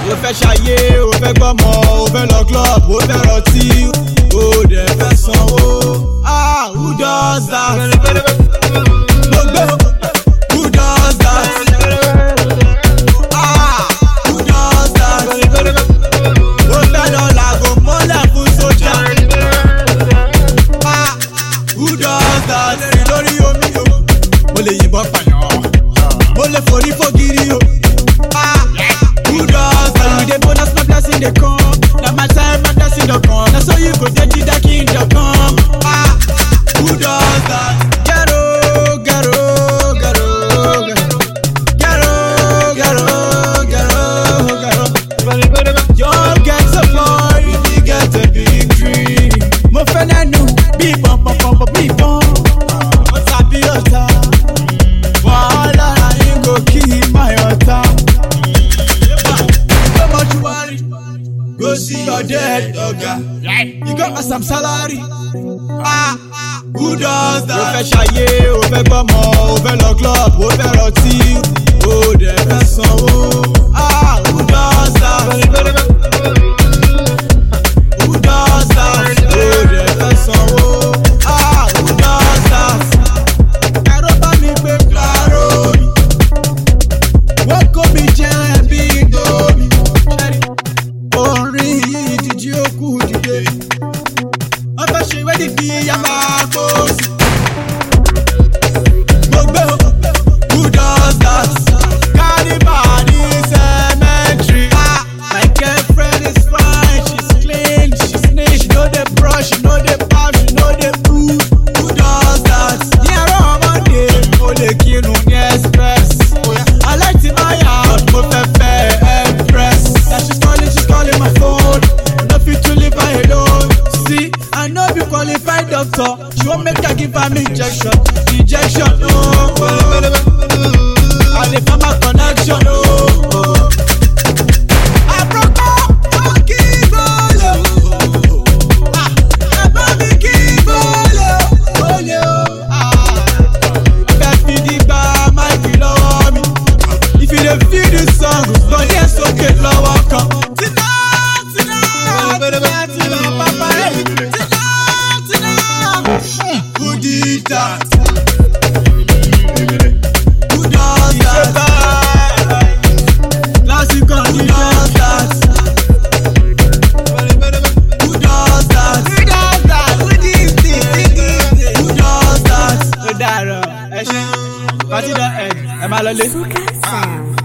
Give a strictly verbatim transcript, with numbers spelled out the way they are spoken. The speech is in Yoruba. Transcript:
O fẹ́ ṣayé, o fẹ́ gbọ́mọ, o fẹ́ lọ club, o fẹ́ rọtí, o dẹ̀ fẹ́ sanwó. Ah, who does that? Mo gbé o. Who does that? Ah, who does that? O fẹ́ lọ làgò mọ́lẹ̀ fún sójà. Ah, who does that? Lórí omi o, mo lè yìnbọn pààyàn, mo lè forí fògiri o. Ah, who does that? You dey bonus my blessing dey come, na my time my blessing dey come, na so you go dey the dark kingdom come. Ah, who does that? Ghetto, ghetto, ghetto, ghetto, ghetto, ghetto, ghetto. You get so far if you get a big dream. Mo fẹ́ lẹ́nu bí pọ̀n pọ̀n pọ̀n pọ̀n bí pọ̀n. Ọ̀tá bí ọ̀tá, wàhálà yín go kill my ọ̀tá. So much worry, go see your dead oga. You got us some salary. Ah, who does that? O fẹ́ ṣayé, o fẹ́ gbọ́mọ, o fẹ́ lọ club, o fẹ́ rọtí, o dẹ̀ fẹ́ sanwó. Ah, who does that? Who does that? O dẹ̀ fẹ́ sanwó. Ah, who does that? Ẹ̀rọ bá mi gbé claro mi, wọ́n kó mi jẹ́ bí domi. Orin yìí díjí ó kú dìde, wọ́n fẹ́ ṣe wedding bí yàrá kó sí. Mo gbé o. Who does that? Carnival ní cemetery. Ah, my girlfriend is fine, she's clean, she's neat, she no dey brush, she no dey baff, she no dey poo. Who does that? Yẹ́rọ ọmọdé, mo lè kírun ní express. I like to my out, mo fẹ́ fẹ́ empress. Now she's calling, she's calling my phone, I no fit to leave her alone. See, I no be qualified doctor, she wan make I give am injection, injection no. I dey find my connection no. Aproko, Oki Bolo. Ah, Ebomi Ki Bolo, Bolo. Ah, fẹ́ fi dìgbà máìkì lọ́wọ́ mi. If you dey feel this song, go dance sókè lọ́wọ́ kan. Tina, Tina, Tina, Tina, papa ẹ̀. Tina, Tina. Who did that? Who does that? Classic on who does that? Who does that? Who does that? Who did this? Who did this? Who does that? Ó dàrọ̀, ẹ ṣe, pàtí dán ẹ̀, ẹ máa lọ lé.